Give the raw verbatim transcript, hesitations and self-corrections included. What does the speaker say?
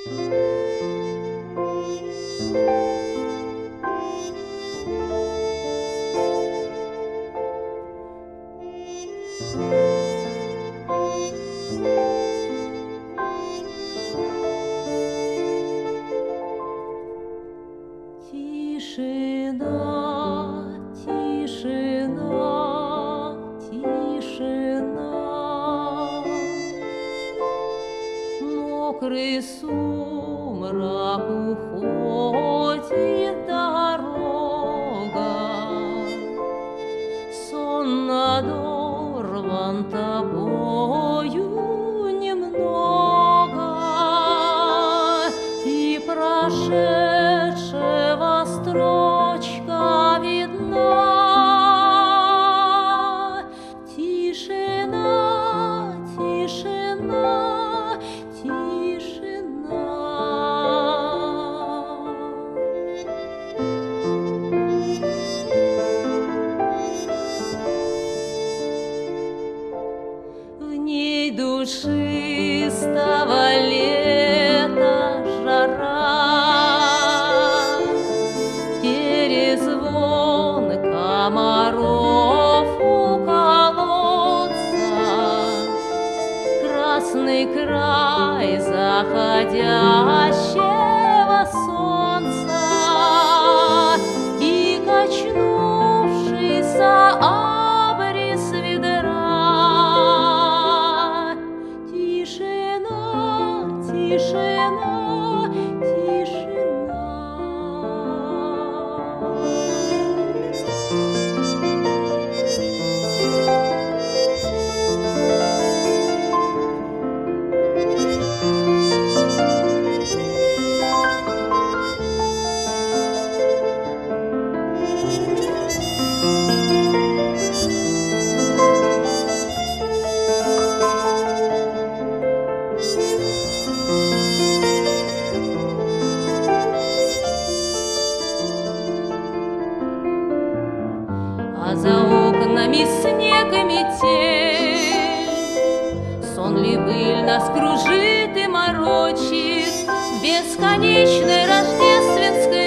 Тишина, тишина, тишина, мокрый сумрак уходит дорога, сон надорван тобою немного, и прошедшего строчка видна. Тишина, тишина, тишина. В ней душистого лета жара, перезвон комаров у колодца, красный край заходящего солнца и качнувшийся абрис ведра. Тишина, тишина, тишина. А за окнами снег и метель, сон ли быль нас кружит и морочит в бесконечной рождественской